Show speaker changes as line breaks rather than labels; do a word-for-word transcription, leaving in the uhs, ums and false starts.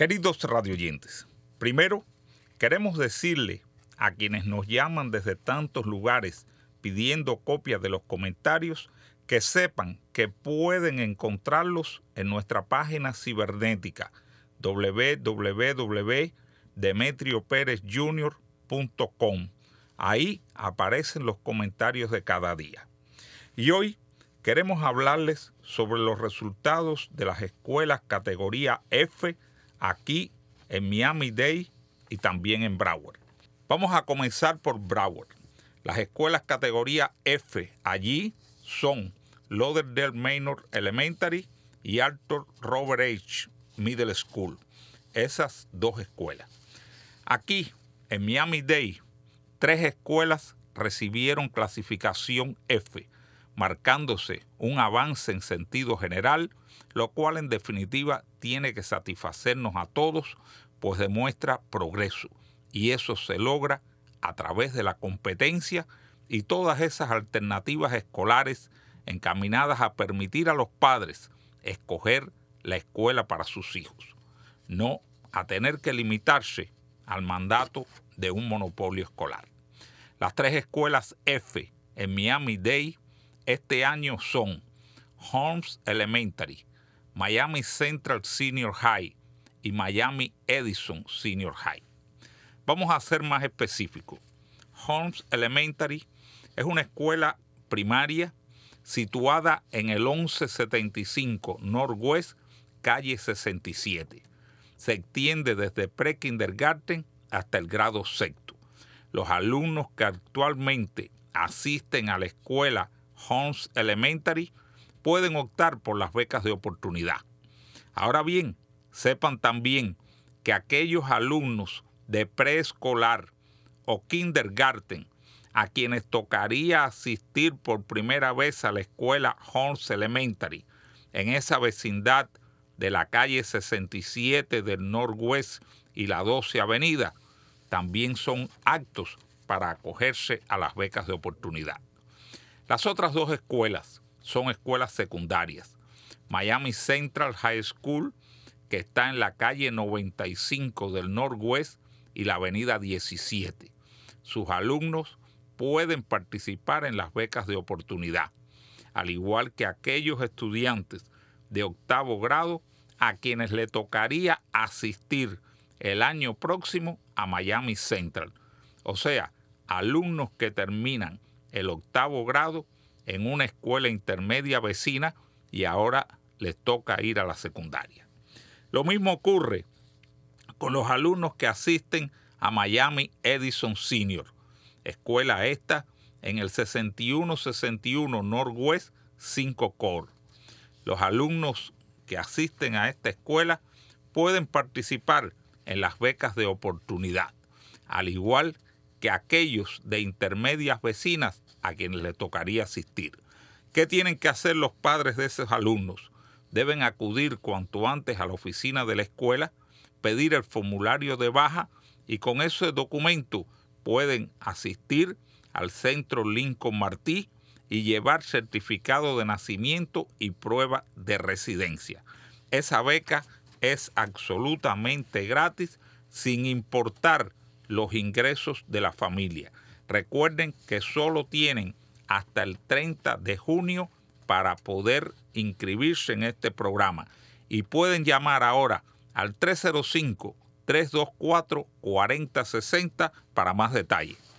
Queridos radioyentes, primero queremos decirle a quienes nos llaman desde tantos lugares pidiendo copias de los comentarios que sepan que pueden encontrarlos en nuestra página cibernética doble u doble u doble u punto demetrio pérez junior punto com. Ahí aparecen los comentarios de cada día. Y hoy queremos hablarles sobre los resultados de las escuelas categoría F aquí en Miami-Dade y también en Broward. Vamos a comenzar por Broward. Las escuelas categoría F allí son Lauderdale Manor Elementary y Arthur Robert H. Middle School. Esas dos escuelas. Aquí, en Miami-Dade, tres escuelas recibieron clasificación F, marcándose un avance en sentido general, lo cual en definitiva tiene que satisfacernos a todos, pues demuestra progreso, y eso se logra a través de la competencia y todas esas alternativas escolares encaminadas a permitir a los padres escoger la escuela para sus hijos, no a tener que limitarse al mandato de un monopolio escolar. Las tres escuelas F en Miami-Dade este año son Holmes Elementary, Miami Central Senior High y Miami Edison Senior High. Vamos a ser más específicos. Holmes Elementary es una escuela primaria situada en el once setenta y cinco Northwest, calle sesenta y siete. Se extiende desde pre-kindergarten hasta el grado sexto. Los alumnos que actualmente asisten a la escuela Holmes Elementary pueden optar por las becas de oportunidad. Ahora bien, sepan también que aquellos alumnos de preescolar o kindergarten a quienes tocaría asistir por primera vez a la escuela Holmes Elementary en esa vecindad de la calle sesenta y siete del Northwest y la doce Avenida, también son aptos para acogerse a las becas de oportunidad. Las otras dos escuelas son escuelas secundarias. Miami Central High School, que está en la calle noventa y cinco del Northwest y la avenida diecisiete. Sus alumnos pueden participar en las becas de oportunidad, al igual que aquellos estudiantes de octavo grado a quienes le tocaría asistir el año próximo a Miami Central. O sea, alumnos que terminan el octavo grado en una escuela intermedia vecina y ahora les toca ir a la secundaria. Lo mismo ocurre con los alumnos que asisten a Miami Edison Senior, escuela esta en el sesenta y uno sesenta y uno Northwest cinco Core. Los alumnos que asisten a esta escuela pueden participar en las becas de oportunidad, al igual que aquellos de intermedias vecinas a quienes les tocaría asistir. ¿Qué tienen que hacer los padres de esos alumnos? Deben acudir cuanto antes a la oficina de la escuela, pedir el formulario de baja y con ese documento pueden asistir al centro Lincoln Martí y llevar certificado de nacimiento y prueba de residencia. Esa beca es absolutamente gratis, sin importar los ingresos de la familia. Recuerden que solo tienen hasta el treinta de junio para poder inscribirse en este programa y pueden llamar ahora al tres cero cinco, tres dos cuatro, cuatro cero seis cero para más detalles.